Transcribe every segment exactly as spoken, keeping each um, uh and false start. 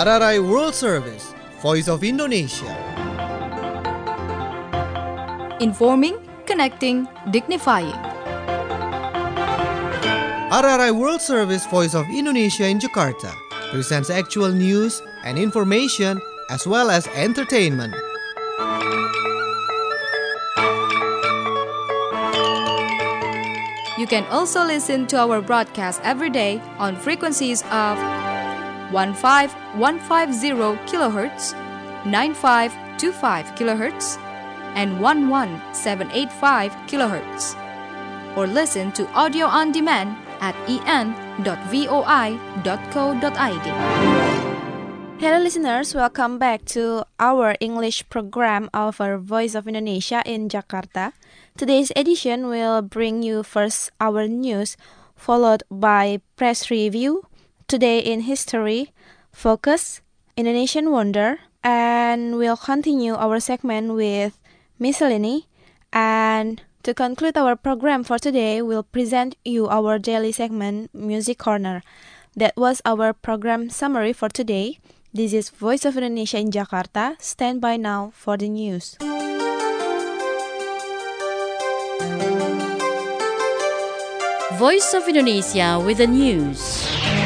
R R I World Service, Voice of Indonesia. Informing, connecting, dignifying. R R I World Service, Voice of Indonesia in Jakarta presents actual news and information as well as entertainment. You can also listen to our broadcast every day on frequencies of fifteen one fifty kilohertz, ninety-five twenty-five kilohertz, and eleven seven eighty-five kilohertz. Or listen to audio on demand at e n dot voi dot co dot i d. Hello listeners, welcome back to our English program of our Voice of Indonesia in Jakarta. Today's edition will bring you first our news, followed by press review, Today in History, Focus, Indonesian Wonder, and we'll continue our segment with Miscellany. And to conclude our program for today, we'll present you our daily segment, Music Corner. That was our program summary for today. This is Voice of Indonesia in Jakarta. Stand by now for the news. Voice of Indonesia with the news.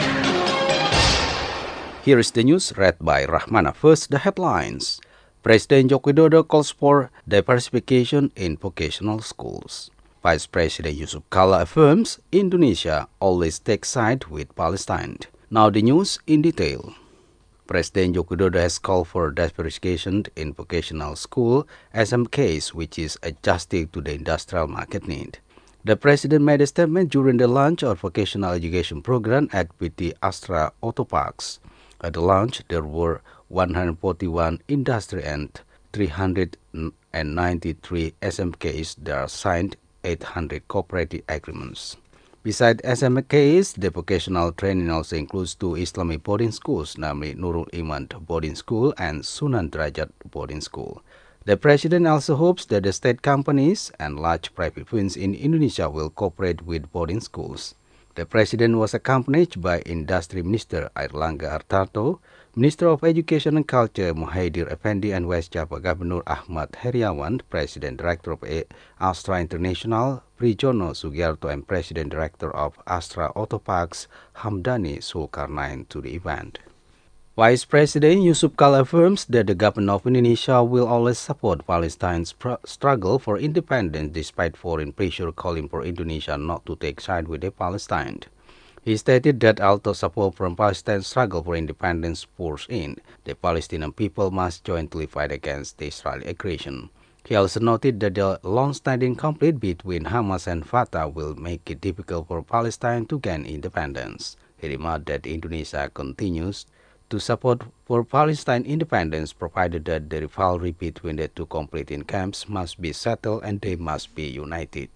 Here is the news read by Rahmana. First, the headlines. President Joko Widodo calls for diversification in vocational schools. Vice President Yusuf Kala affirms Indonesia always takes side with Palestine. Now the news in detail. President Joko Widodo has called for diversification in vocational school S M Ks, which is adjusting to the industrial market need. The President made a statement during the launch of vocational education program at P T Astra Auto Parks. At the launch, there were one hundred forty-one industry and three hundred ninety-three S M Ks that are signed eight hundred cooperative agreements. Besides S M Ks, the vocational training also includes two Islamic boarding schools, namely Nurul Iman Boarding School and Sunan Derajat Boarding School. The President also hopes that the state companies and large private firms in Indonesia will cooperate with boarding schools. The President was accompanied by Industry Minister Airlangga Hartarto, Minister of Education and Culture Muhaidir Effendi, and West Java Governor Ahmad Heriawan, President Director of Astra International Prijono Sugiarto, and President Director of Astra Auto Parks Hamdani Zulkarnain to the event. Vice President Yusuf Kala affirms that the government of Indonesia will always support Palestine's pr- struggle for independence despite foreign pressure calling for Indonesia not to take side with the Palestine. He stated that although support from Palestine's struggle for independence pours in, the Palestinian people must jointly fight against the Israeli aggression. He also noted that the long-standing conflict between Hamas and Fatah will make it difficult for Palestine to gain independence. He remarked that Indonesia continues to support for Palestine independence provided that the rivalry between the two competing camps must be settled and they must be united.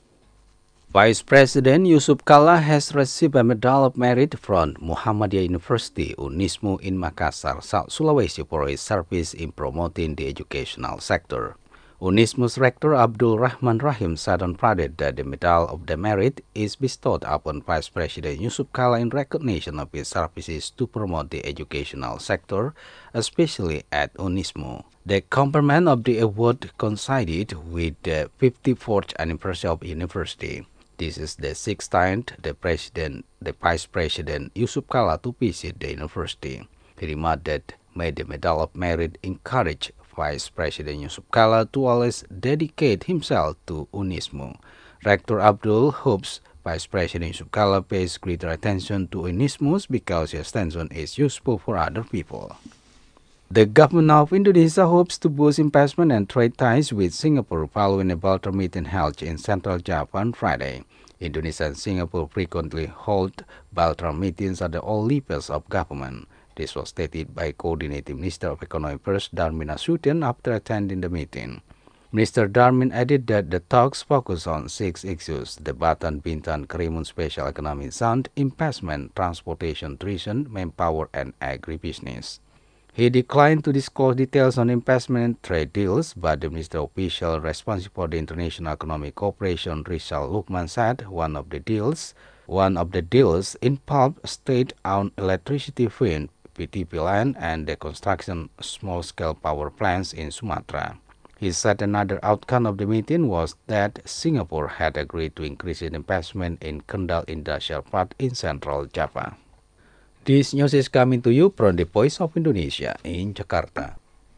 Vice President Yusuf Kala has received a Medal of Merit from Muhammadiyah University Unismu in Makassar, South Sulawesi for his service in promoting the educational sector. Unismu's rector Abdul Rahman Rahim said on Friday that the Medal of the Merit is bestowed upon Vice President Yusuf Kala in recognition of his services to promote the educational sector, especially at Unismu. The conferment of the award coincided with the fifty-fourth anniversary of the university. This is the sixth time the President, the Vice President Yusuf Kala to visit the university. He remarked that made the Medal of Merit encourage Vice President Yusuf Kala to always dedicate himself to Unismu. Rector Abdul hopes Vice President Yusuf Kala pays greater attention to Unismu because his attention is useful for other people. The government of Indonesia hopes to boost investment and trade ties with Singapore following a bilateral meeting held in Central Java on Friday. Indonesia and Singapore frequently hold bilateral meetings at all levels of government. This was stated by Coordinating Minister of Economic Affairs Darmin Nasution after attending the meeting. Minister Darmin added that the talks focus on six issues: the Batam-Bintan Karimun Special Economic Zone, investment, transportation, tourism, manpower, and agribusiness. He declined to disclose details on investment and trade deals, but the minister official responsible for the international economic cooperation, Rizal Lukman, said one of the deals, one of the deals involved state-owned electricity firm P T P land and the construction of small-scale power plants in Sumatra. He said another outcome of the meeting was that Singapore had agreed to increase its investment in Kendal Industrial Park in central Java. This news is coming to you from the Voice of Indonesia in Jakarta.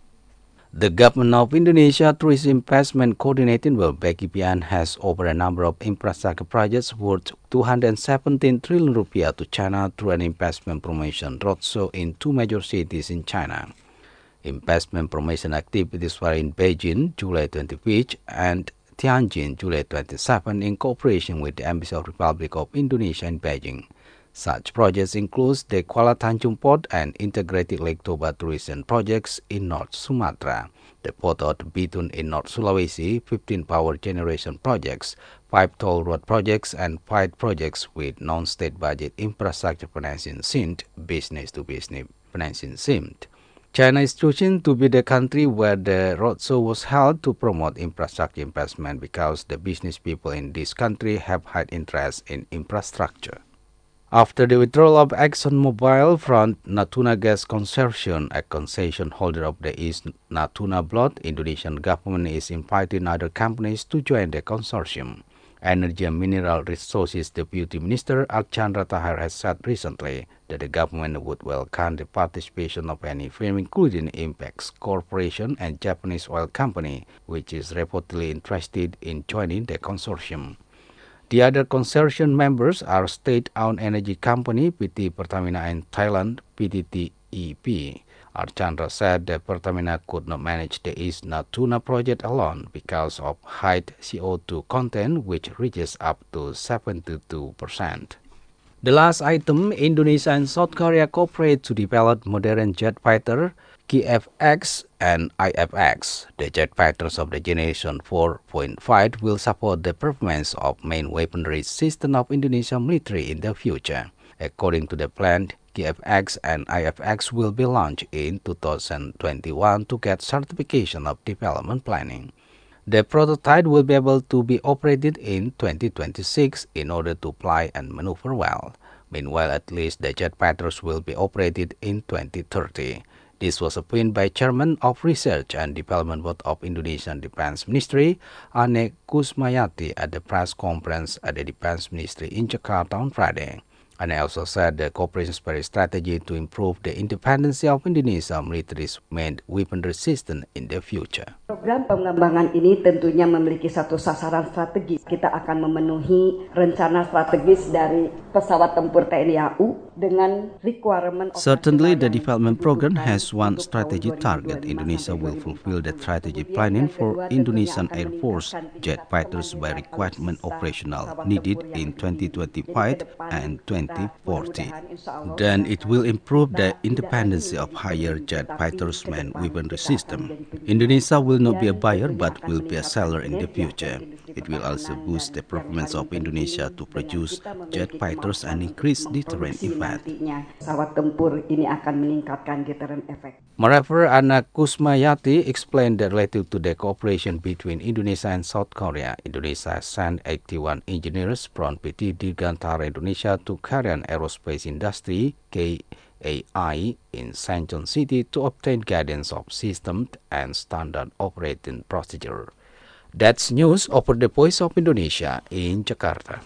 The government of Indonesia, through its investment coordinating with B K P N, has offered a number of infrastructure projects worth two hundred seventeen trillion rupiah to China through an investment promotion roadshow in two major cities in China. Investment promotion activities were in Beijing, July twenty-fifth, and Tianjin, July twenty-seventh, in cooperation with the Embassy of Republic of Indonesia in Beijing. Such projects include the Kuala Tanjung Port and Integrated Lake Toba tourism projects in North Sumatra, the Port of Bitung in North Sulawesi, fifteen power generation projects, five toll road projects, and five projects with non-state budget infrastructure financing S I N T, business-to-business financing S I N T. China is chosen to be the country where the roadshow was held to promote infrastructure investment because the business people in this country have high interest in infrastructure. After the withdrawal of ExxonMobil from Natuna Gas Consortium, a concession holder of the East Natuna Block, Indonesian government is inviting other companies to join the consortium. Energy and Mineral Resources Deputy Minister Archandra Tahar has said recently that the government would welcome the participation of any firm, including Impex Corporation and Japanese oil company, which is reportedly interested in joining the consortium. The other consortium members are state-owned energy company P T Pertamina and Thailand P T T E P. Archandra said that Pertamina could not manage the East Natuna project alone because of high C O two content, which reaches up to seventy-two percent. The last item, Indonesia and South Korea cooperate to develop modern jet fighter K F X and I F X. The jet fighters of the Generation four point five will support the performance of main weaponry system of Indonesia military in the future. According to the plan, K F X and I F X will be launched in two thousand twenty-one to get certification of development planning. The prototype will be able to be operated in twenty twenty-six in order to fly and maneuver well. Meanwhile, at least the jet fighters will be operated in twenty thirty. This was opined by Chairman of Research and Development Board of Indonesian Defense Ministry, Ane Kusmayati, at the press conference at the Defense Ministry in Jakarta on Friday. And I also said the cooperation spirit strategy to improve the independence of Indonesia military's main weaponry system in the future. Program pengembangan ini tentunya memiliki satu sasaran strategis. Kita akan memenuhi rencana strategis dari pesawat tempur T N I A U dengan requirement. Certainly, the development program has one strategic target. Indonesia will fulfill the strategic planning for Indonesian Air Force jet fighters by requirement operational needed in twenty twenty-five and twenty forty. Then it will improve the independence of higher jet fighters man weaponry system. Indonesia will not be a buyer but will be a seller in the future. It will also boost the performance of Indonesia to produce jet fighters and increase deterrent effect. Pesawat tempur ini akan meningkatkan deterrent effect. Moreover, Ana Kusmayati explained that related to the cooperation between Indonesia and South Korea, Indonesia sent eighty-one engineers from P T Dirgantara Indonesia to Korean aerospace industry K A I in Sancheong City to obtain guidance of system and standard operating procedure. That's news over the Voice of Indonesia in Jakarta.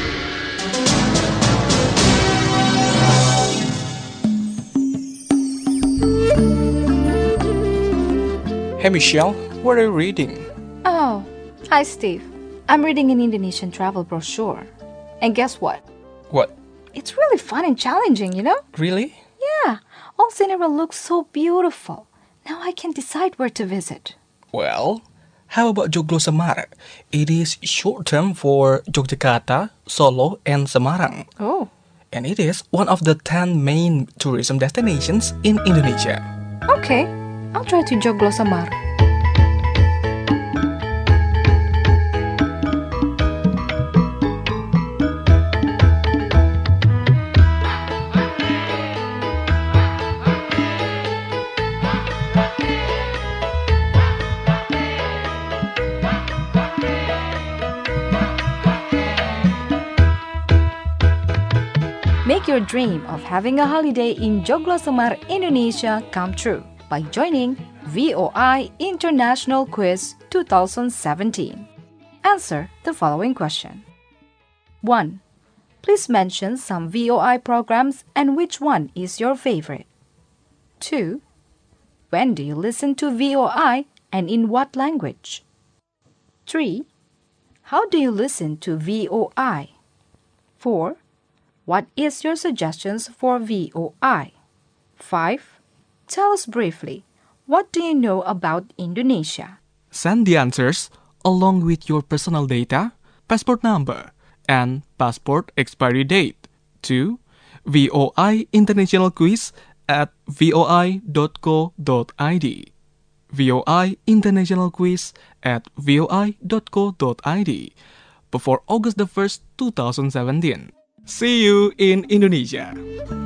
Hey Michelle, what are you reading? Oh, hi Steve. I'm reading an Indonesian travel brochure. And guess what? What? It's really fun and challenging, you know? Really? Yeah, all scenery looks so beautiful. Now I can decide where to visit. Well, how about Joglo Semarang? It is short term for Yogyakarta, Solo, and Semarang. Oh. And it is one of the ten main tourism destinations in Indonesia. Okay, I'll try to Joglo Semarang. Make your dream of having a holiday in Joglo Semar, Indonesia come true by joining V O I International Quiz twenty seventeen. Answer the following question. one. Please mention some V O I programs and which one is your favorite. two. When do you listen to V O I and in what language? three. How do you listen to V O I? four. What is your suggestions for V O I? five. Tell us briefly, what do you know about Indonesia? Send the answers along with your personal data, passport number, and passport expiry date to V O I International Quiz at voi dot co dot id. V O I International Quiz at voi dot co dot id before August the first, two thousand seventeen. See you in Indonesia.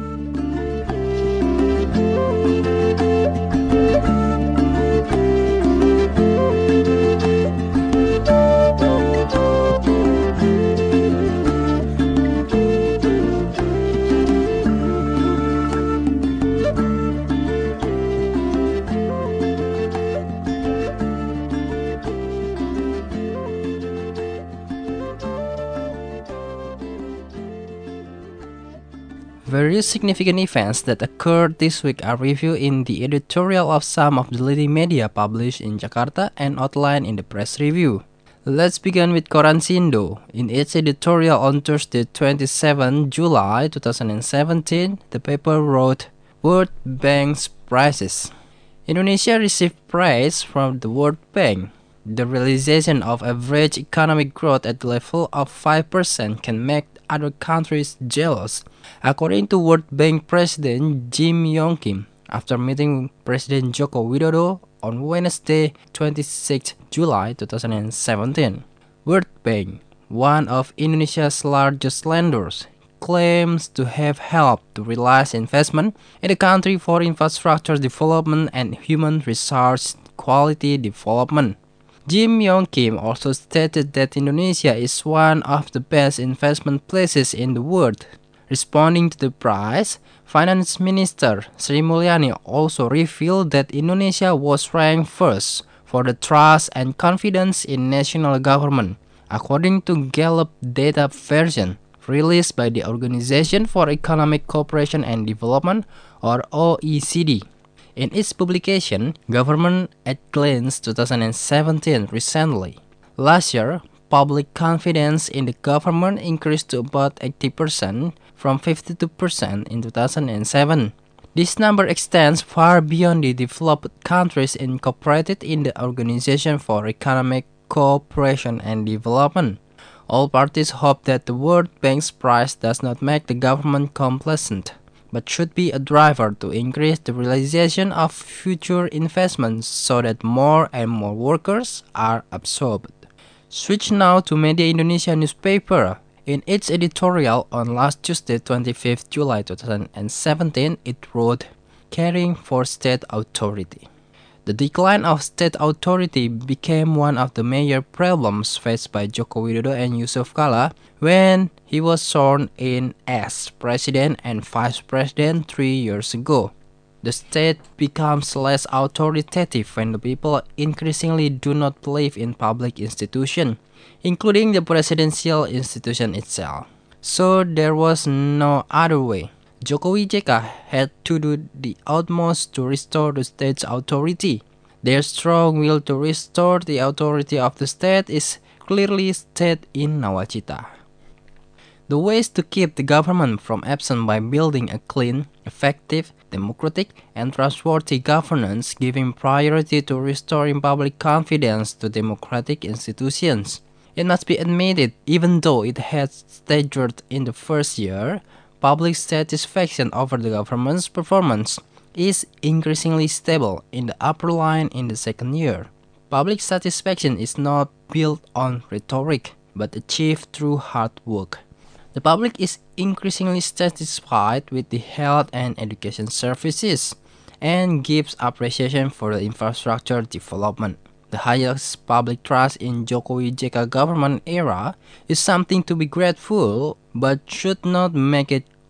Various significant events that occurred this week are reviewed in the editorial of some of the leading media published in Jakarta and outlined in the press review. Let's begin with Koran Sindo. In its editorial on Thursday, twenty-seventh July two thousand seventeen, the paper wrote, World Bank's Prizes. Indonesia received praise from the World Bank. The realization of average economic growth at the level of five percent can make other countries jealous, according to World Bank President Jim Yong Kim, after meeting President Joko Widodo on Wednesday, twenty-sixth July two thousand seventeen. World Bank, one of Indonesia's largest lenders, claims to have helped to realize investment in the country for infrastructure development and human resource quality development. Jim Yong Kim also stated that Indonesia is one of the best investment places in the world. Responding to the prize, Finance Minister Sri Mulyani also revealed that Indonesia was ranked first for the trust and confidence in national government, according to Gallup data version released by the Organization for Economic Cooperation and Development, or O E C D. In its publication, Government at Glance twenty seventeen recently. Last year, public confidence in the government increased to about eighty percent from fifty-two percent in two thousand seven. This number extends far beyond the developed countries incorporated in the Organization for Economic Cooperation and Development. All parties hope that the World Bank's prize does not make the government complacent, but should be a driver to increase the realization of future investments so that more and more workers are absorbed. Switch now to Media Indonesia newspaper. In its editorial on last Tuesday, twenty-fifth July two thousand seventeen, it wrote, Caring for State Authority. The decline of state authority became one of the major problems faced by Joko Widodo and Yusuf Kala when he was sworn in as president and vice president three years ago. The state becomes less authoritative when the people increasingly do not believe in public institutions, including the presidential institution itself. So there was no other way. Jokowi J K had to do the utmost to restore the state's authority. Their strong will to restore the authority of the state is clearly stated in Nawacita. The ways to keep the government from absent by building a clean, effective, democratic, and trustworthy governance, giving priority to restoring public confidence to democratic institutions. It must be admitted, even though it had staggered in the first year, public satisfaction over the government's performance is increasingly stable in the upper line in the second year. Public satisfaction is not built on rhetoric, but achieved through hard work. The public is increasingly satisfied with the health and education services and gives appreciation for the infrastructure development. The highest public trust in Jokowi J K government era is something to be grateful, but should not make it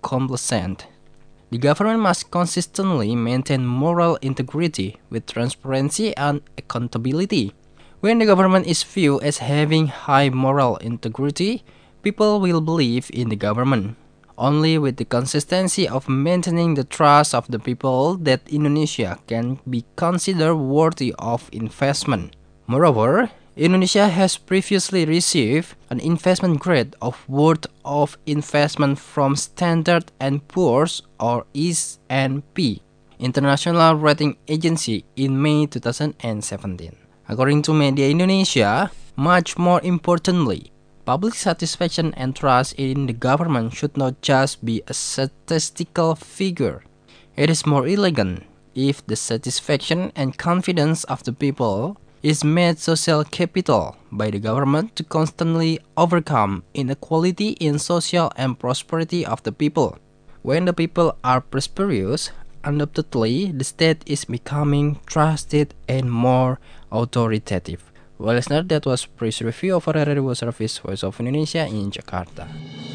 complacent. The government must consistently maintain moral integrity with transparency and accountability. When the government is viewed as having high moral integrity, people will believe in the government. Only with the consistency of maintaining the trust of the people that Indonesia can be considered worthy of investment. Moreover, Indonesia has previously received an investment grade of worth of investment from Standard and Poor's or S and P, international rating agency, in May two thousand seventeen. According to Media Indonesia, much more importantly, public satisfaction and trust in the government should not just be a statistical figure. It is more elegant if the satisfaction and confidence of the people is made social capital by the government to constantly overcome inequality in social and prosperity of the people. When the people are prosperous, undoubtedly the state is becoming trusted and more authoritative. Well, listener, that was press review of our radio service Voice of Indonesia in Jakarta.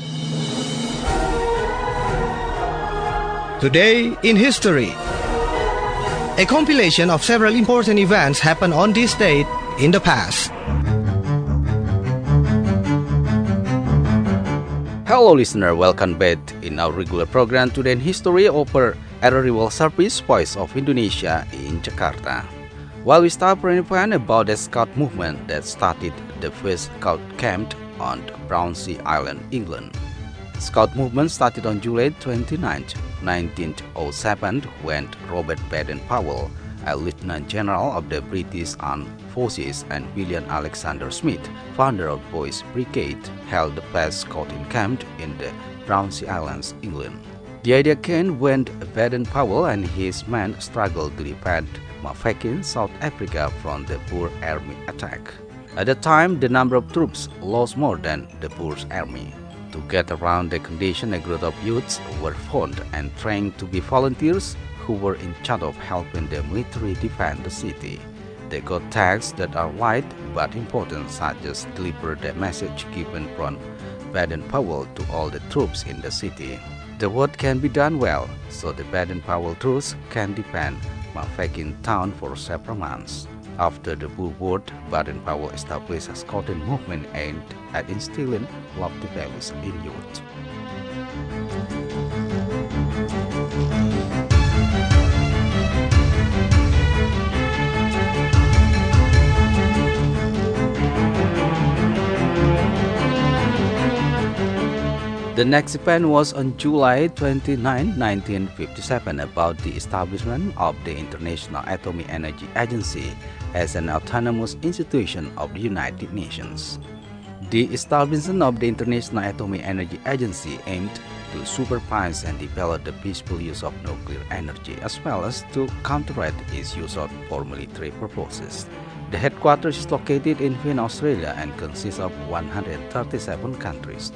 Today in History. A compilation of several important events happened on this date in the past. Hello listener, welcome back in our regular program Today in History over Radio Service Voice of Indonesia in Jakarta. While we start preview about the Scout movement that started the first Scout camp on Brownsea Island, England. Scout movement started on July twenty-ninth, nineteen oh seven, when Robert Baden-Powell, a Lieutenant General of the British Armed Forces, and William Alexander Smith, founder of Boys Brigade, held the first scouting camp in the Brownsea Islands, England. The idea came when Baden-Powell and his men struggled to defend Mafeking, South Africa from the Boer army attack. At the time, the number of troops lost more than the Boer's army. To get around the condition, a group of youths were formed and trained to be volunteers who were in charge of helping the military defend the city. They got tasks that are light but important, such as deliver the message given from Baden-Powell to all the troops in the city. The work can be done well, so the Baden-Powell troops can defend Mafeking town for several months. After the Boer War, Baden-Powell established a scouting movement aimed at instilling lofty values in youth. The next event was on July twenty-ninth, nineteen fifty-seven, about the establishment of the International Atomic Energy Agency as an autonomous institution of the United Nations. The establishment of the International Atomic Energy Agency aimed to supervise and develop the peaceful use of nuclear energy, as well as to counteract its use for military purposes. The headquarters is located in Vienna, Australia, and consists of one hundred thirty-seven countries.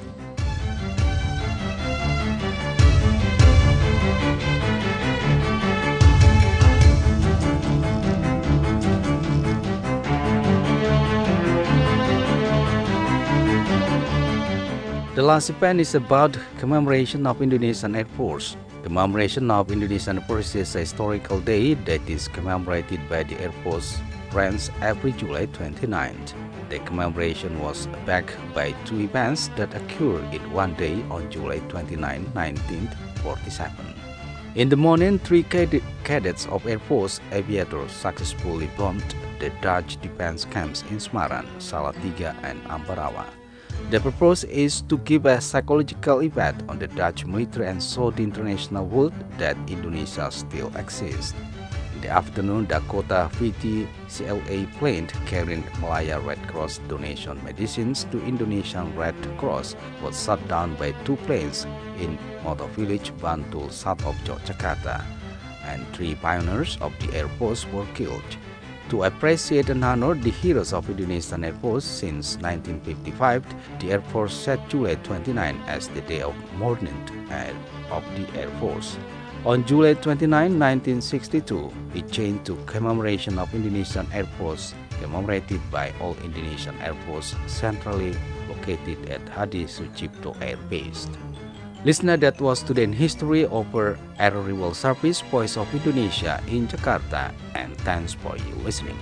The last event is about commemoration of Indonesian Air Force. Commemoration of Indonesian Air Force is a historical day that is commemorated by the Air Force branch every July twenty-ninth. The commemoration was backed by two events that occurred in one day on July twenty-ninth, nineteen forty-seven. In the morning, three cad- cadets of Air Force aviators successfully bombed the Dutch defense camps in Semarang, Salatiga, and Ambarawa. The purpose is to give a psychological effect on the Dutch military and show the international world that Indonesia still exists. In the afternoon, Dakota V T C L A plane carrying Malaya Red Cross donation medicines to Indonesian Red Cross was shot down by two planes in Motor Village, Bantul, south of Yogyakarta, and three pioneers of the Air Force were killed. To appreciate and honor the heroes of Indonesian Air Force since nineteen fifty-five, the Air Force set July twenty-ninth as the day of mourning of the Air Force. On July twenty-ninth, nineteen sixty-two, it changed to commemoration of Indonesian Air Force, commemorated by all Indonesian Air Force centrally located at Hadi Sucipto Air Base. Listener, that was Today in History over Aero World Service Voice of Indonesia in Jakarta, and thanks for you listening.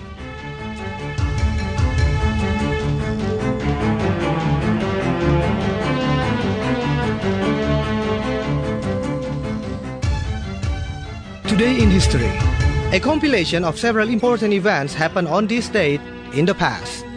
Today in History, a compilation of several important events happened on this date in the past.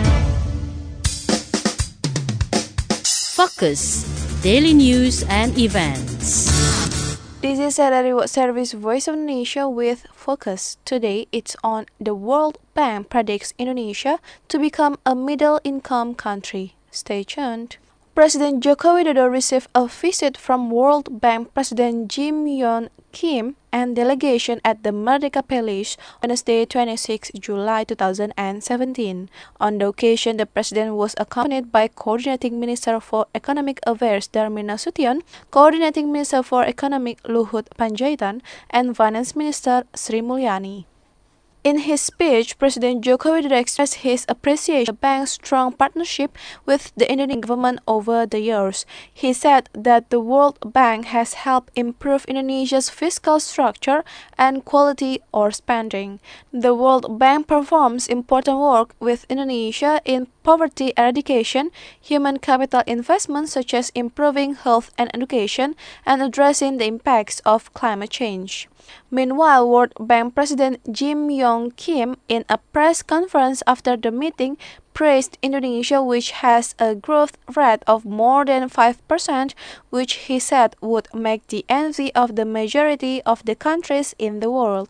Focus, daily news and events. This is Aero World Service Voice of Indonesia with Focus. Today it's on the World Bank predicts Indonesia to become a middle-income country. Stay tuned. President Joko Widodo received a visit from World Bank President Jim Yong Kim and delegation at the Merdeka Palace on Wednesday, twenty-sixth of July two thousand seventeen. On the occasion, the president was accompanied by Coordinating Minister for Economic Affairs Darmin Nasution, Coordinating Minister for Economic Luhut Panjaitan, and Finance Minister Sri Mulyani. In his speech, President Joko Widodo expressed his appreciation of the bank's strong partnership with the Indonesian government over the years. He said that the World Bank has helped improve Indonesia's fiscal structure and quality of spending. The World Bank performs important work with Indonesia in poverty eradication, human capital investment such as improving health and education, and addressing the impacts of climate change. Meanwhile, World Bank President Jim Yong Kim, in a press conference after the meeting, praised Indonesia, which has a growth rate of more than five percent, which he said would make the envy of the majority of the countries in the world.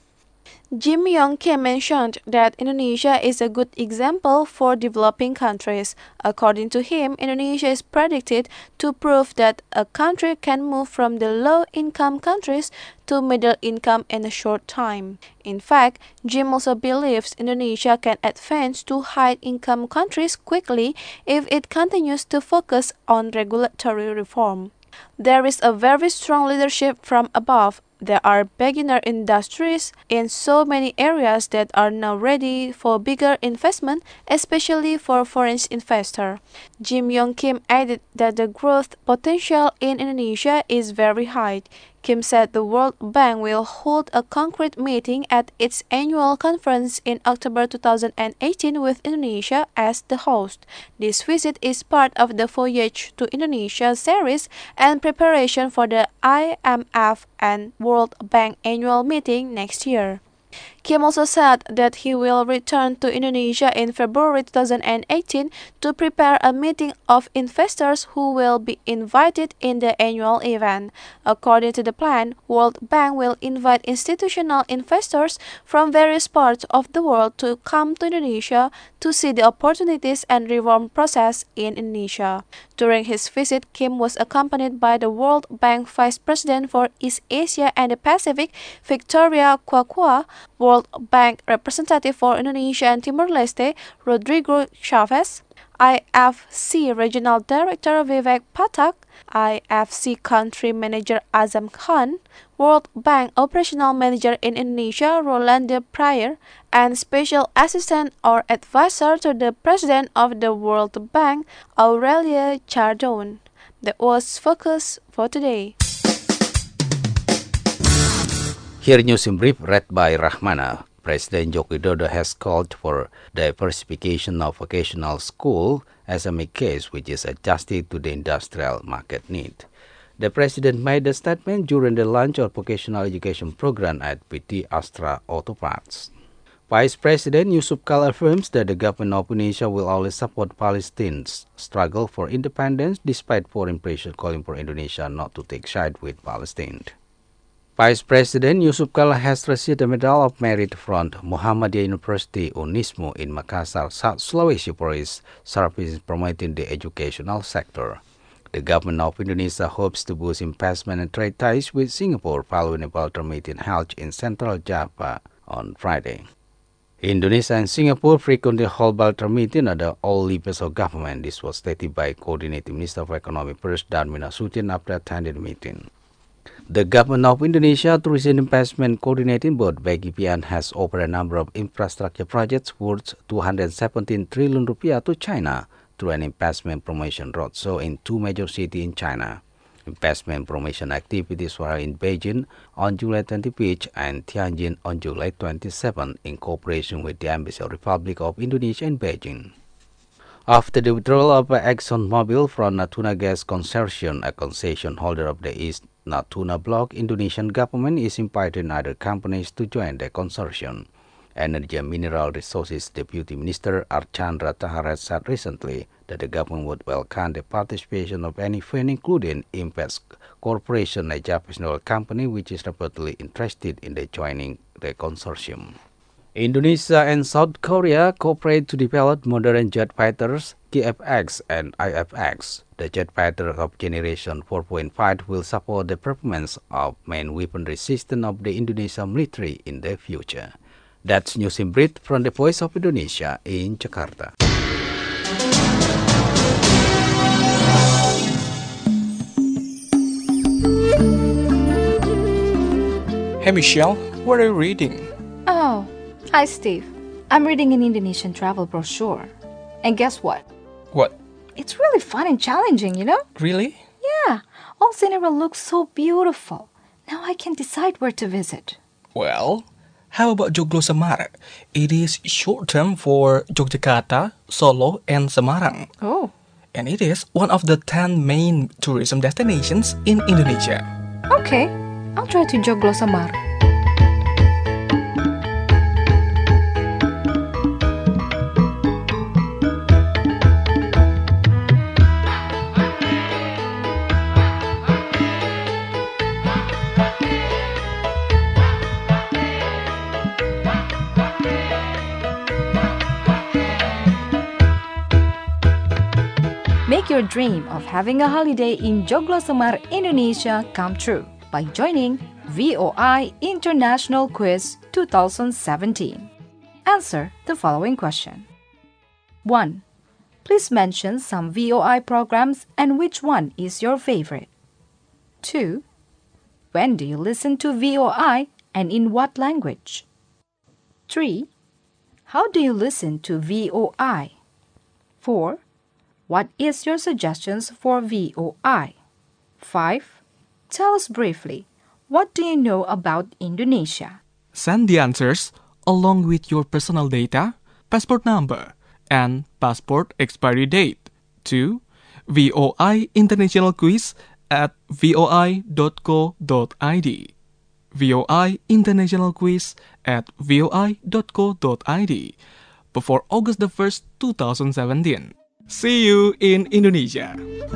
Jim Yong Kim mentioned that Indonesia is a good example for developing countries. According to him, Indonesia is predicted to prove that a country can move from the low-income countries to middle income in a short time. In fact, Jim also believes Indonesia can advance to high-income countries quickly if it continues to focus on regulatory reform. There is a very strong leadership from above. There are beginner industries in so many areas that are now ready for bigger investment, especially for foreign investors. Jim Yong Kim added that the growth potential in Indonesia is very high. Kim said the World Bank will hold a concrete meeting at its annual conference in October two thousand eighteen with Indonesia as the host. This visit is part of the Voyage to Indonesia series and preparation for the I M F and World Bank annual meeting next year. Kim also said that he will return to Indonesia in February two thousand eighteen to prepare a meeting of investors who will be invited in the annual event. According to the plan, World Bank will invite institutional investors from various parts of the world to come to Indonesia to see the opportunities and reform process in Indonesia. During his visit, Kim was accompanied by the World Bank Vice President for East Asia and the Pacific, Victoria Kwakwa, World Bank representative for Indonesia and Timor-Leste, Rodrigo Chavez, I F C Regional Director Vivek Pathak, I F C Country Manager Azam Khan, World Bank Operational Manager in Indonesia Rolanda Pryor, and Special Assistant or Advisor to the President of the World Bank, Aurelia Chardon. That was Focus for today. Here news in brief read by Rahmana. President Joko Widodo has called for diversification of vocational school as a case which is adjusted to the industrial market need. The President made the statement during the launch of vocational education program at P T Astra Auto Parts. Vice President Yusuf Kala affirms that the government of Indonesia will always support Palestine's struggle for independence despite foreign pressure calling for Indonesia not to take side with Palestine. Vice President Yusuf Kala has received the Medal of Merit from Muhammadiyah University Unismu in Makassar, South Sulawesi for his services promoting the educational sector. The government of Indonesia hopes to boost investment and trade ties with Singapore following a bilateral meeting held in Central Java on Friday. Indonesia and Singapore frequently hold bilateral meetings at the all levels of government. This was stated by Coordinating Minister for Economic Affairs Darmin Nasution after attending the meeting. The government of Indonesia Tourism Investment Coordinating Board B G P N has offered a number of infrastructure projects worth two hundred seventeen trillion rupiah to China through an investment promotion roadshow in two major cities in China. Investment promotion activities were in Beijing on July twenty-fifth and Tianjin on July twenty-seventh in cooperation with the Embassy of the Republic of Indonesia in Beijing. After the withdrawal of ExxonMobil from Natuna Gas Consortium, a concession holder of the East Natuna Block, Indonesian government is inviting other companies to join the consortium. Energy and Mineral Resources Deputy Minister Archandra Tahar said recently that the government would welcome the participation of any firm, including Invest Corporation, a Japanese oil company which is reportedly interested in the joining the consortium. Indonesia and South Korea cooperate to develop modern jet fighters K F X and I F X. The jet fighter of generation four point five will support the performance of main weapon resistance of the Indonesian military in the future. That's news in brief from the Voice of Indonesia in Jakarta. Hey Michelle, what are you reading? Oh, hi Steve. I'm reading an Indonesian travel brochure. And guess what? What? It's really fun and challenging, you know? Really? Yeah, all scenery looks so beautiful. Now I can decide where to visit. Well, how about Joglo Semar? It is short term for Yogyakarta, Solo, and Semarang. Oh. And it is one of the ten main tourism destinations in Indonesia. Okay, I'll try to Joglo Semar. Make your dream of having a holiday in Joglo Semar, Indonesia come true by joining V O I International Quiz twenty seventeen. Answer the following question. one. Please mention some V O I programs and which one is your favorite. two. When do you listen to V O I and in what language? three. How do you listen to V O I? four. What is your suggestions for V O I? five. Tell us briefly, what do you know about Indonesia? Send the answers along with your personal data, passport number, and passport expiry date to V O I International Quiz at voi dot co dot id. V O I International Quiz at voi dot co dot id before August the first, twenty seventeen. See you in Indonesia.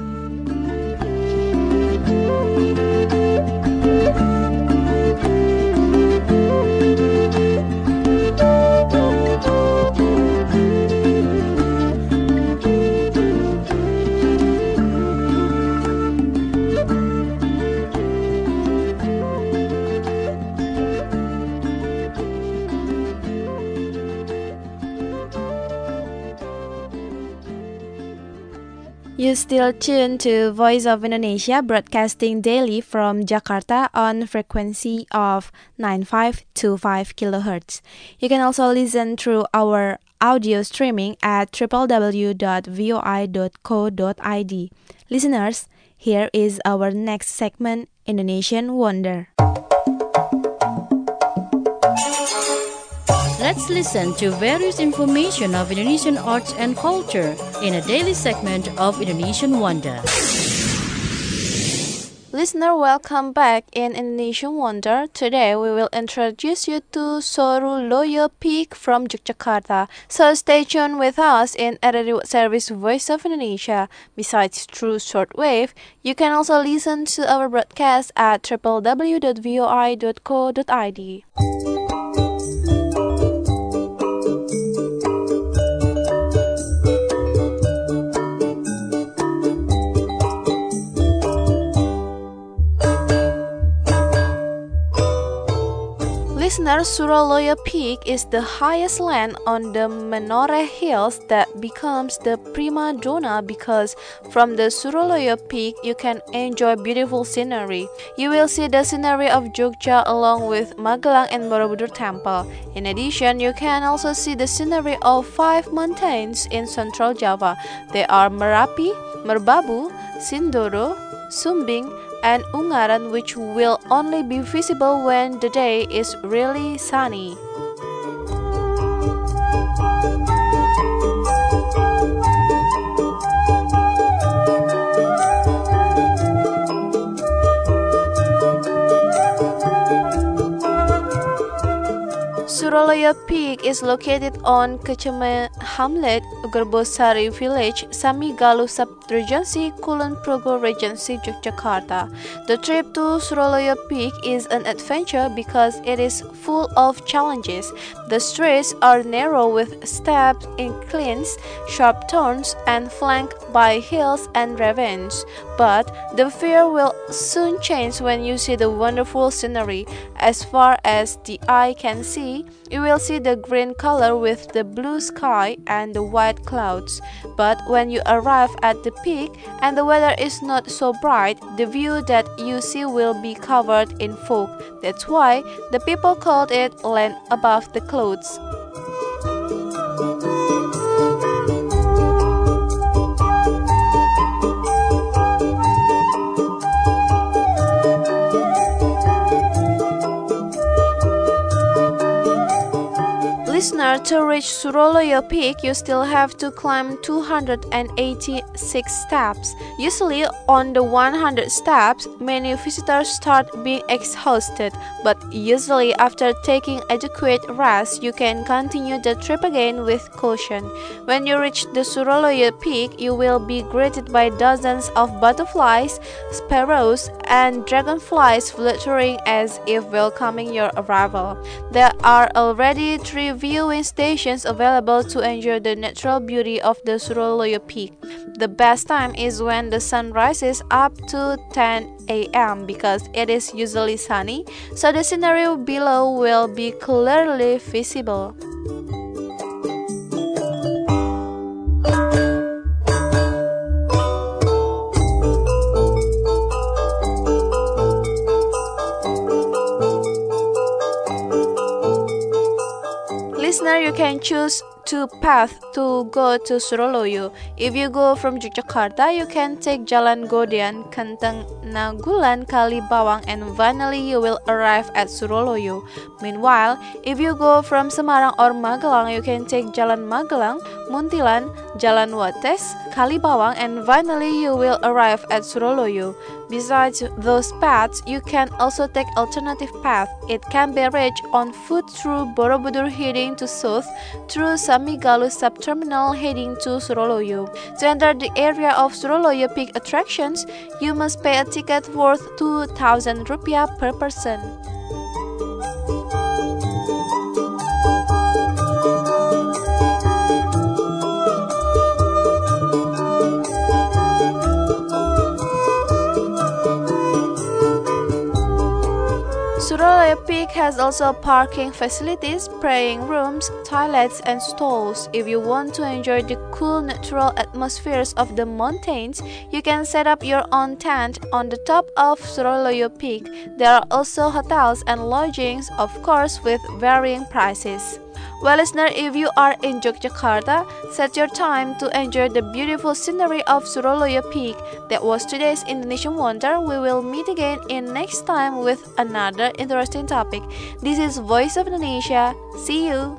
You still tune to Voice of Indonesia, broadcasting daily from Jakarta on frequency of nine five two five kilohertz. You can also listen through our audio streaming at w w w dot voi dot co dot id. Listeners, here is our next segment, Indonesian Wonder. Let's listen to various information of Indonesian arts and culture in a daily segment of Indonesian Wonder. Listener, welcome back in Indonesian Wonder. Today we will introduce you to Soroloyo Peak from Yogyakarta. So stay tuned with us in radio service Voice of Indonesia. Besides through shortwave, you can also listen to our broadcast at w w w dot voi dot co dot id. Listener, Soroloyo Peak is the highest land on the Menoreh Hills that becomes the prima donna because from the Soroloyo Peak you can enjoy beautiful scenery. You will see the scenery of Jogja along with Magelang and Borobudur Temple. In addition, you can also see the scenery of five mountains in Central Java. They are Merapi, Merbabu, Sindoro, Sumbing, and Ungaran, which will only be visible when the day is really sunny. Suralaya Peak is located on Kecamatan Hamlet, Gerbosari Village, Samigalu Sub-Regency, Kulon Progo Regency, Yogyakarta. The trip to Suralaya Peak is an adventure because it is full of challenges. The streets are narrow with steep inclines, sharp turns, and flanked by hills and ravines. But the fear will soon change when you see the wonderful scenery. As far as the eye can see, you will see the green color with the blue sky and the white clouds. But when you arrive at the peak and the weather is not so bright, the view that you see will be covered in fog. That's why the people called it land above the clouds. Listener, to reach Suralaya Peak, you still have to climb two hundred eighty-six steps. Usually, on the one hundred steps, many visitors start being exhausted, but usually after taking adequate rest, you can continue the trip again with caution. When you reach the Suralaya Peak, you will be greeted by dozens of butterflies, sparrows, and dragonflies fluttering as if welcoming your arrival. There are already three viewing stations available to enjoy the natural beauty of the Suralaya Peak. The best time is when the sun rises up to ten a m because it is usually sunny, so the scenery below will be clearly visible. Listener, you can choose two paths to go to Suralaya. If you go from Yogyakarta, you can take Jalan Godean, Kenteng Nagulan, Kalibawang, and finally you will arrive at Suralaya. Meanwhile, if you go from Semarang or Magelang, you can take Jalan Magelang, Muntilan, Jalan Wates, Kalibawang, and finally you will arrive at Suralaya. Besides those paths, you can also take alternative path. It can be reached on foot through Borobudur heading to south, through Samigalu Sub-Terminal heading to Suralaya. To enter the area of Suralaya Peak attractions, you must pay a ticket worth two thousand rupiah per person. Suralaya Peak has also parking facilities, praying rooms, toilets, and stalls. If you want to enjoy the cool natural atmospheres of the mountains, you can set up your own tent on the top of Suralaya Peak. There are also hotels and lodgings, of course, with varying prices. Well, listener, if you are in Yogyakarta, set your time to enjoy the beautiful scenery of Suralaya Peak. That was today's Indonesian Wonder. We will meet again in next time with another interesting topic. This is Voice of Indonesia. See you.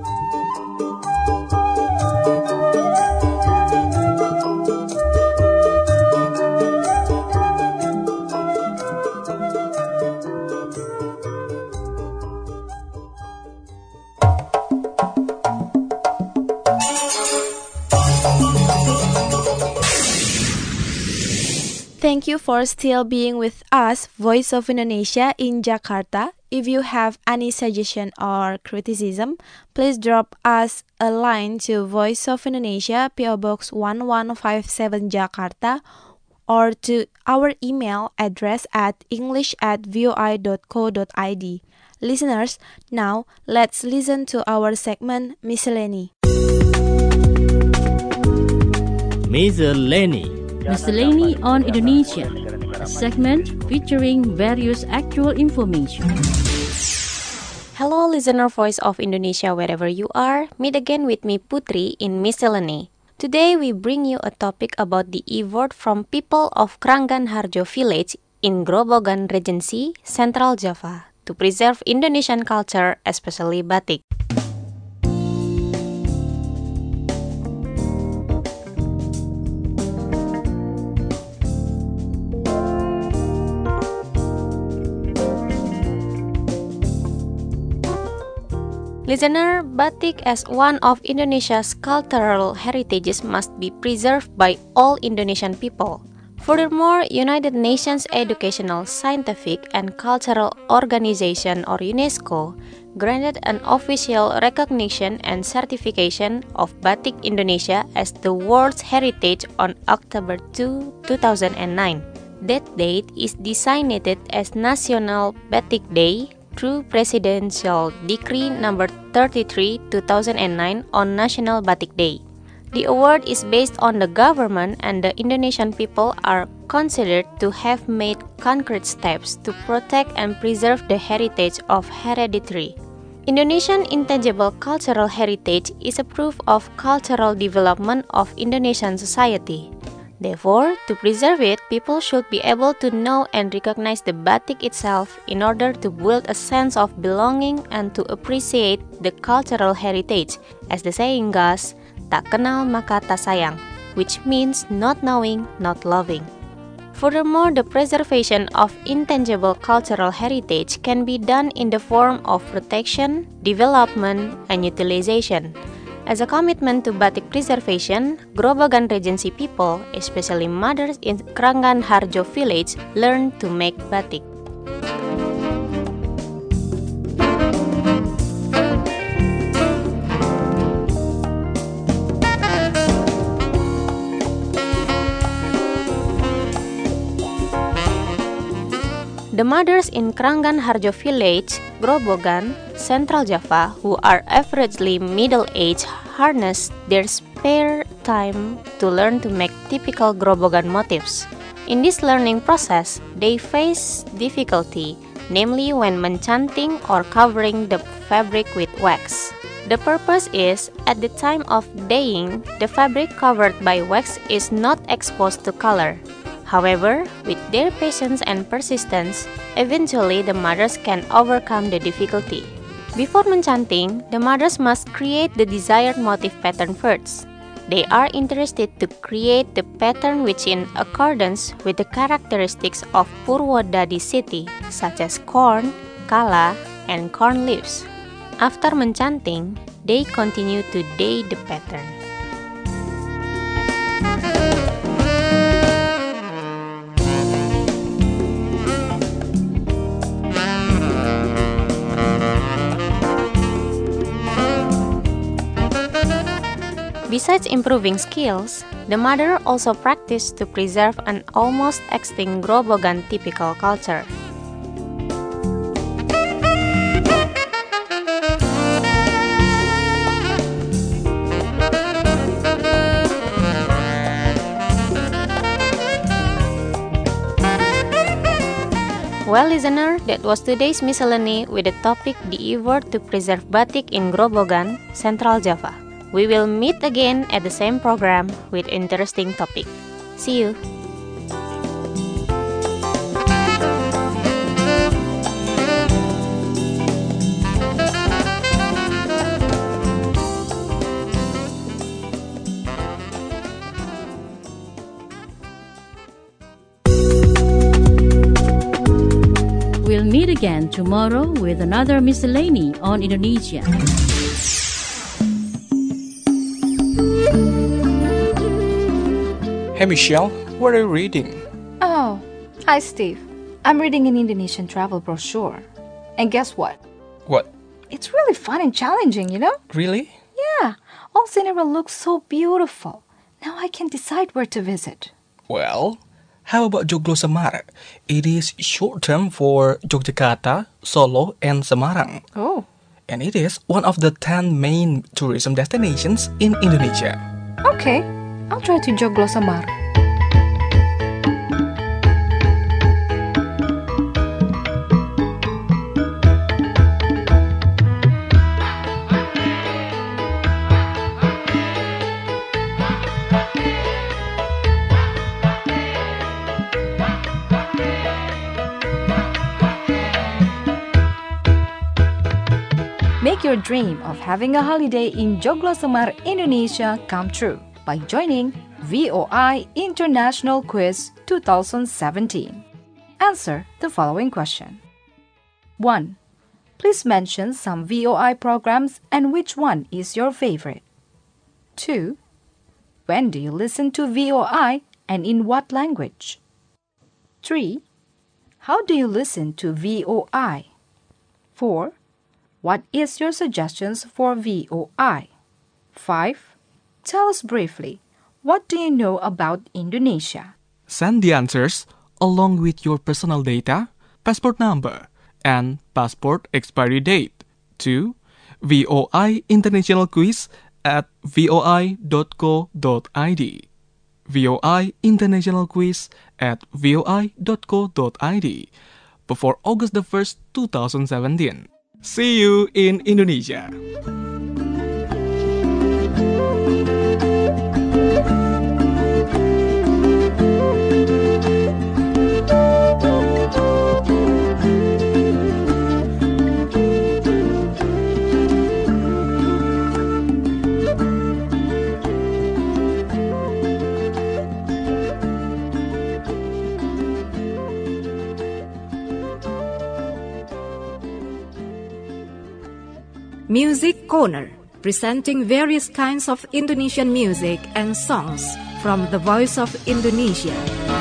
Thank you for still being with us, Voice of Indonesia in Jakarta. If you have any suggestion or criticism, please drop us a line to Voice of Indonesia, P O Box one one five seven Jakarta, or to our email address at english at voi dot co dot id. Listeners, now let's listen to our segment Miscellany. Miscellany. Miscellany on Indonesia, a segment featuring various actual information. Hello, listener Voice of Indonesia, wherever you are. Meet again with me, Putri, in Miscellany. Today we bring you a topic about the effort from people of Kranggan Harjo village in Grobogan Regency, Central Java, to preserve Indonesian culture, especially batik. Listener, batik as one of Indonesia's cultural heritages must be preserved by all Indonesian people. Furthermore, United Nations Educational, Scientific, and Cultural Organization or UNESCO granted an official recognition and certification of Batik Indonesia as the world's heritage on October second, two thousand nine. That date is designated as National Batik Day through Presidential Decree number thirty-three, two thousand nine on National Batik Day. The award is based on the government and the Indonesian people are considered to have made concrete steps to protect and preserve the heritage of hereditary. Indonesian intangible cultural heritage is a proof of cultural development of Indonesian society. Therefore, to preserve it, people should be able to know and recognize the batik itself in order to build a sense of belonging and to appreciate the cultural heritage. As the saying goes, tak kenal maka tak sayang, which means not knowing, not loving. Furthermore, the preservation of intangible cultural heritage can be done in the form of protection, development, and utilization. As a commitment to batik preservation, Grobogan Regency people, especially mothers in Kranggan Harjo village, learn to make batik. The mothers in Kranggan Harjo village, Grobogan, Central Java, who are averagely middle-aged, harness their spare time to learn to make typical Grobogan motifs. In this learning process, they face difficulty, namely when mencanting or covering the fabric with wax. The purpose is, at the time of dyeing, the fabric covered by wax is not exposed to color. However, with their patience and persistence, eventually the mothers can overcome the difficulty. Before mencanting, the mothers must create the desired motif pattern first. They are interested to create the pattern which in accordance with the characteristics of Purwodadi city, such as corn, kala, and corn leaves. After mencanting, they continue to dye the pattern. Besides improving skills, the mother also practiced to preserve an almost extinct Grobogan typical culture. Well, listener, that was today's miscellany with the topic the effort to preserve batik in Grobogan, Central Java. We will meet again at the same program with interesting topic. See you. We'll meet again tomorrow with another miscellany on Indonesia. Hey Michelle, what are you reading? Oh, hi Steve. I'm reading an Indonesian travel brochure. And guess what? What? It's really fun and challenging, you know? Really? Yeah, all scenery looks so beautiful. Now I can decide where to visit. Well, how about Joglo Semar? It is short term for Yogyakarta, Solo, and Semarang. Oh. And it is one of the ten main tourism destinations in Indonesia. Okay, I'll try to Joglo Semar. your dream of having a holiday in Joglo Semar, Indonesia come true by joining V O I International Quiz twenty seventeen. Answer the following question. one. Please mention some V O I programs and which one is your favorite. two. When do you listen to V O I and in what language? three. How do you listen to V O I? four. What is your suggestions for V O I? five. Tell us briefly, what do you know about Indonesia? Send the answers along with your personal data, passport number, and passport expiry date to V O I International Quiz at voi dot co dot id. V O I International Quiz at voi dot co dot id before August the first, twenty seventeen. See you in Indonesia. Music Corner, presenting various kinds of Indonesian music and songs from the Voice of Indonesia.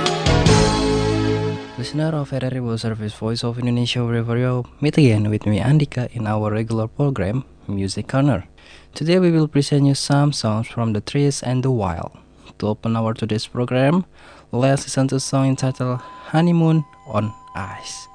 Listener of R R I World Service Voice of Indonesia, wherever you meet again with me Andika in our regular program, Music Corner. Today we will present you some songs from the trees and the wild. To open our today's program, let's listen to a song entitled Honeymoon on Ice.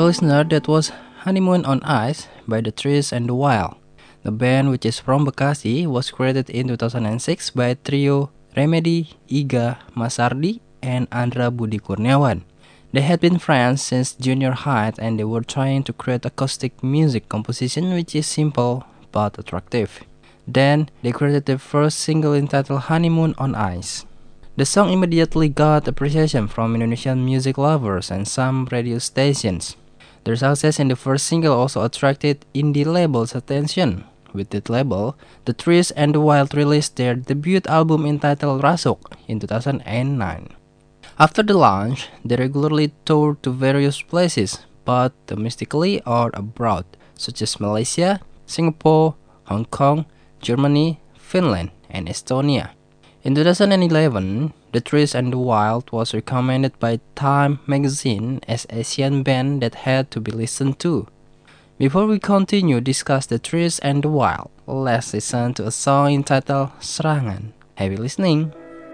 Well, listener, that was Honeymoon on Ice by The Trees and the Wild. The band, which is from Bekasi, was created in two thousand six by trio Remedy, Iga Masardi, and Andra Budi Kurniawan. They had been friends since junior high and they were trying to create acoustic music composition which is simple but attractive. Then, they created their first single entitled Honeymoon on Ice. The song immediately got appreciation from Indonesian music lovers and some radio stations. Their success in the first single also attracted indie labels' attention. With that label, The Trees and the Wild released their debut album entitled Rasuk in two thousand nine. After the launch, they regularly toured to various places, both domestically or abroad, such as Malaysia, Singapore, Hong Kong, Germany, Finland, and Estonia. In two thousand eleven, The Trees and the Wild was recommended by Time magazine as Asian band that had to be listened to. Before we continue discuss The Trees and the Wild, let's listen to a song entitled Serangan. Happy listening!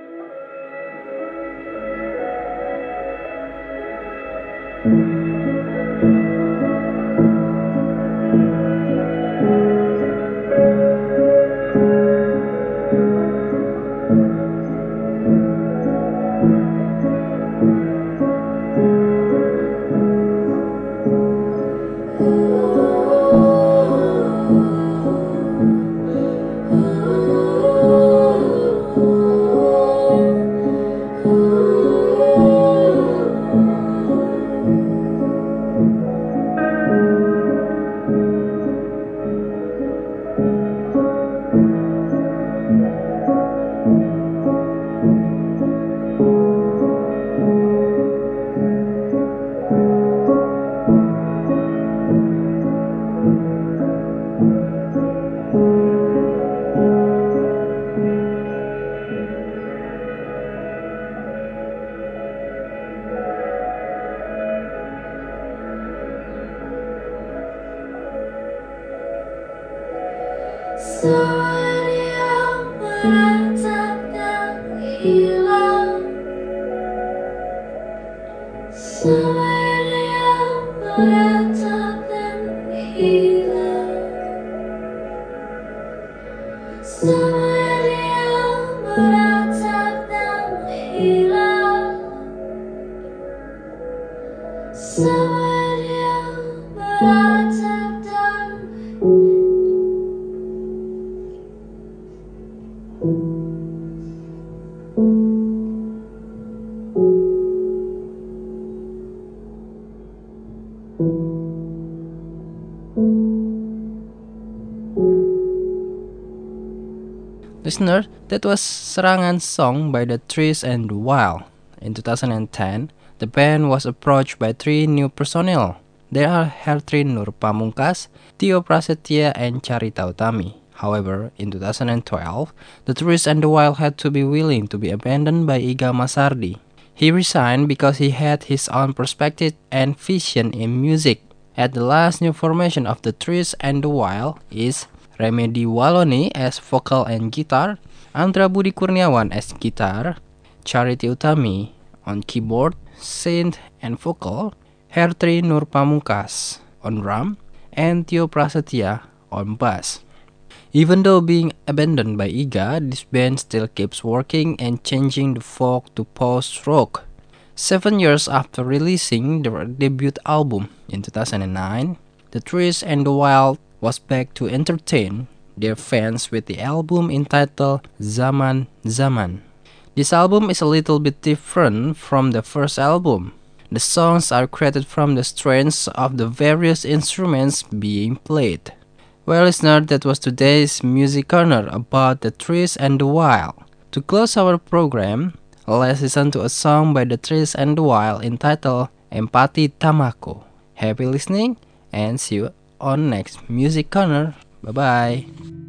Listener, that was Serangan song by The Trees and the Wild. In two thousand ten, the band was approached by three new personnel. They are Hertrin Nur Pamungkas, Tio Prasetya, and Carita Utami. However, in two thousand twelve, The Trees and the Wild had to be willing to be abandoned by Iga Masardi. He resigned because he had his own perspective and vision in music. At the last new formation of The Trees and the Wild is Remedy Waloni as vocal and guitar, Andra Budi Kurniawan as guitar, Charity Utami on keyboard, synth, and vocal, Hertri Nur Pamungkas on drum, and Tio Prasetya on bass. Even though being abandoned by Iga, this band still keeps working and changing the folk to post-rock. Seven years after releasing their debut album in two thousand nine, The Trees and the Wild was back to entertain their fans with the album entitled Zaman Zaman. This album is a little bit different from the first album. The songs are created from the strains of the various instruments being played. Well, listener, that was today's Music Corner about The Trees and the Wild. To close our program, let's listen to a song by The Trees and the Wild entitled Empati Tamako. Happy listening and see you on next Music Corner. Bye-bye.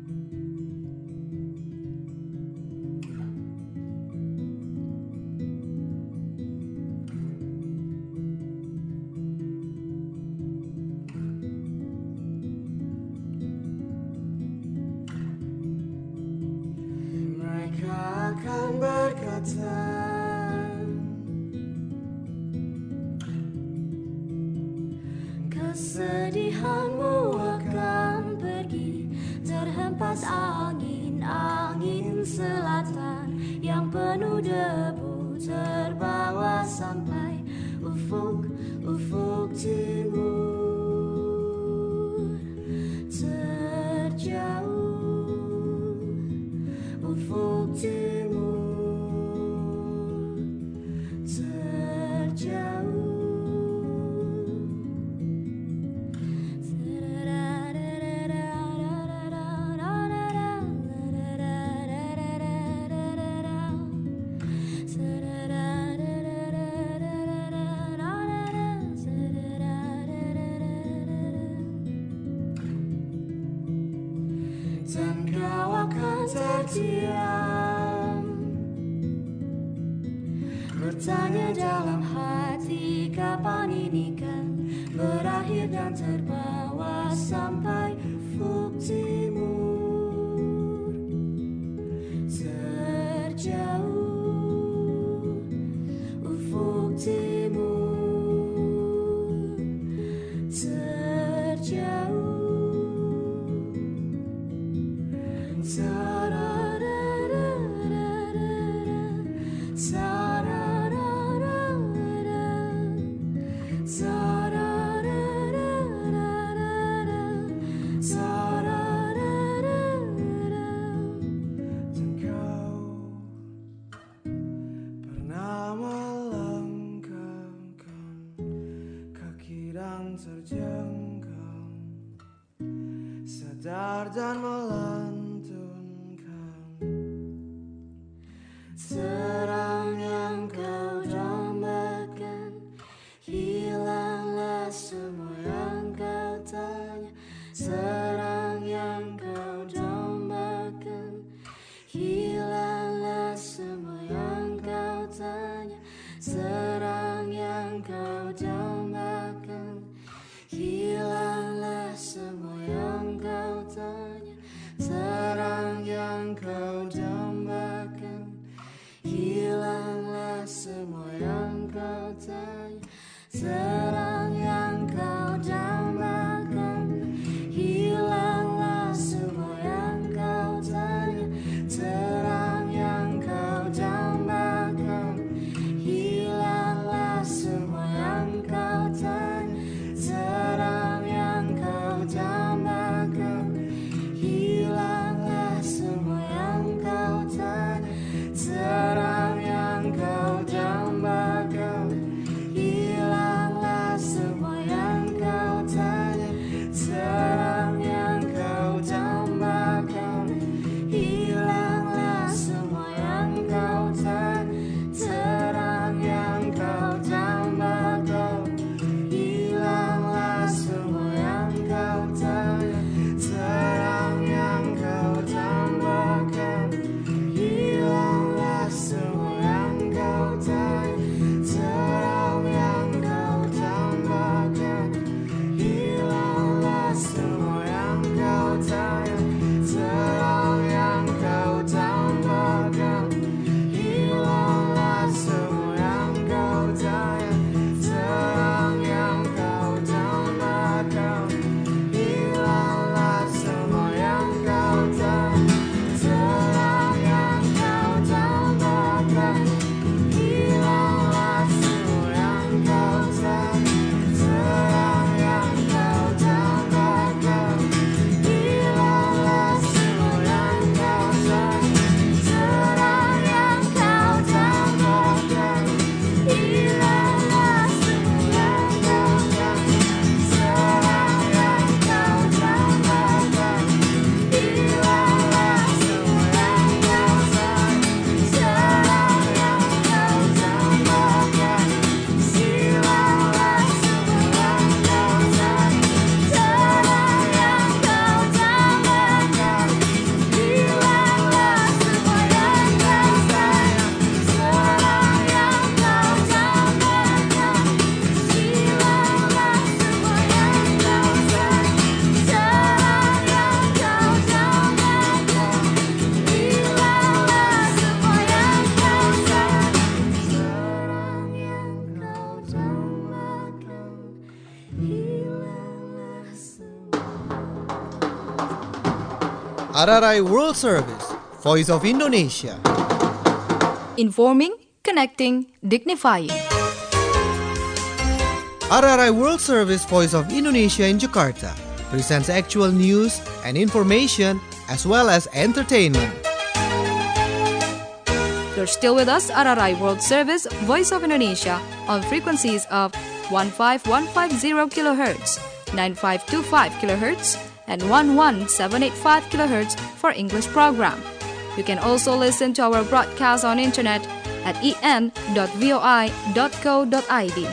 Mereka akan berkata hempas angin, angin selatan yang penuh debu terbawa sampai ufuk, ufuk timur. Terjauh ufuk timur, terjauh. Dan kau akan terdiam, bertanya dalam hati, kapan ini kan berakhir dan terbawa sampai ufuk timur. Terjauh ufuk timur, terjauh. Terjengkel, sadar dan melantunkan terang yang kau dambakan. Hilanglah semua yang kau tanya, terang yang kau dambakan. Hilanglah semua yang kau tanya, terang yang kau dambakan. Hilanglah semua yang kau tanya, R R I World Service, Voice of Indonesia. Informing, connecting, dignifying. R R I World Service, Voice of Indonesia in Jakarta presents actual news and information as well as entertainment. You're still with us, R R I World Service, Voice of Indonesia, on frequencies of one five one five zero kilohertz, nine five two five kilohertz, and one one seven eight five kilohertz for English program. You can also listen to our broadcast on internet at e n dot v o i dot co dot i d.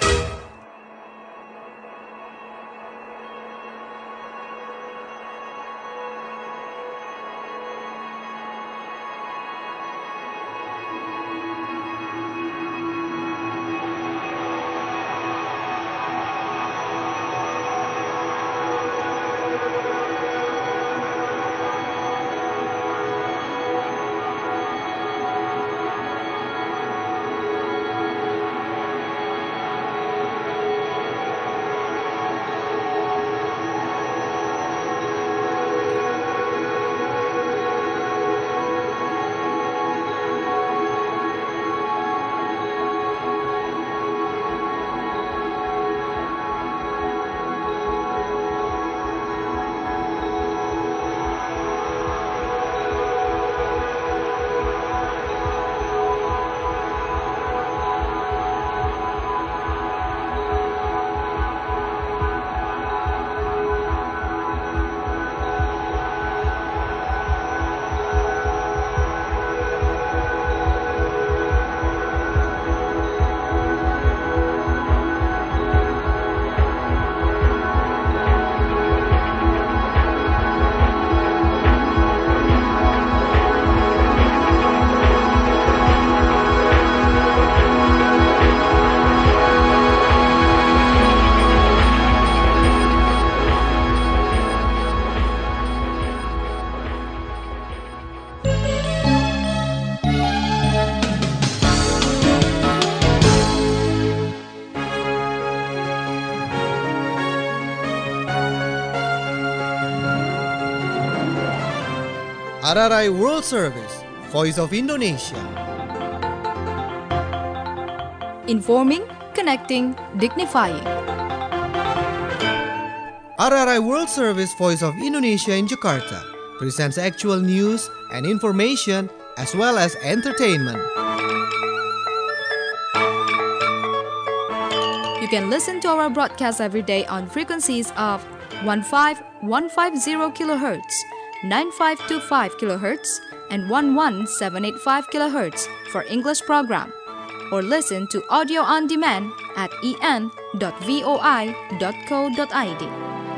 R R I World Service, Voice of Indonesia. Informing, connecting, dignifying. R R I World Service, Voice of Indonesia in Jakarta presents actual news and information as well as entertainment. You can listen to our broadcast every day on frequencies of one five one five zero kilohertz, nine five two five kilohertz, and one one seven eight five kilohertz for English program, or listen to audio on demand at e n dot v o i dot co dot i d.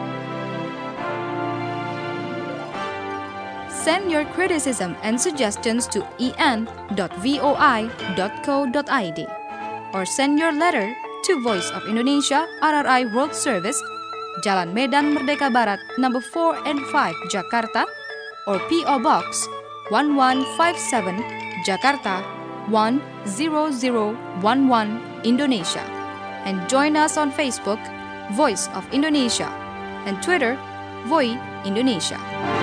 Send your criticism and suggestions to e n dot v o i dot co dot i d, or send your letter to Voice of Indonesia R R I World Service, Jalan Medan Merdeka Barat, number four and five, Jakarta, or P O Box one one five seven, Jakarta one zero zero one one, Indonesia. And join us on Facebook, Voice of Indonesia, and Twitter, Voi Indonesia.